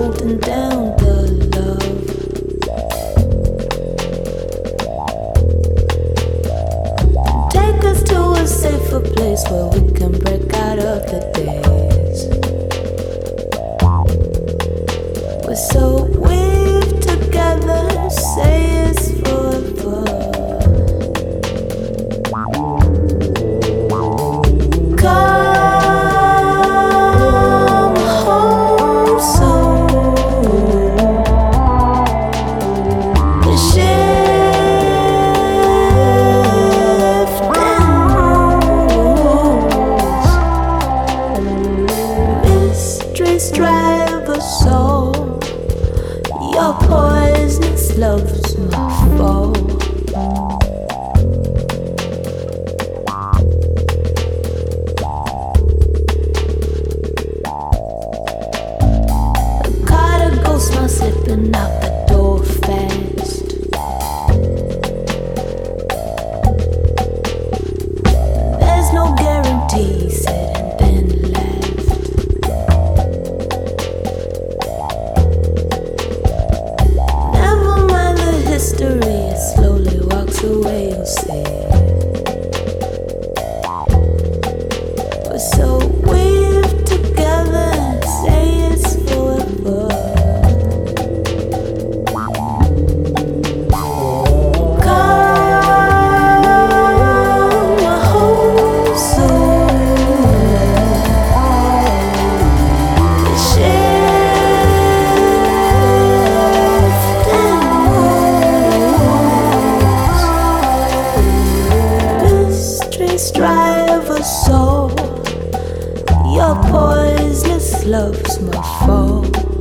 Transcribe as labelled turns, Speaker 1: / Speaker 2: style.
Speaker 1: holding down the love. Take us to a safer place where we can break out of the days. We're so weaved together, say it's forever. Your poisonous love's my foe. The cardigan's not slipping out the door fast. There's no guarantee, said and then laughed. History, it slowly walks away, you'll see. We're so weaved together, say it's forever. Calm my whole soul. Driver soul, your poisonous love's my foe.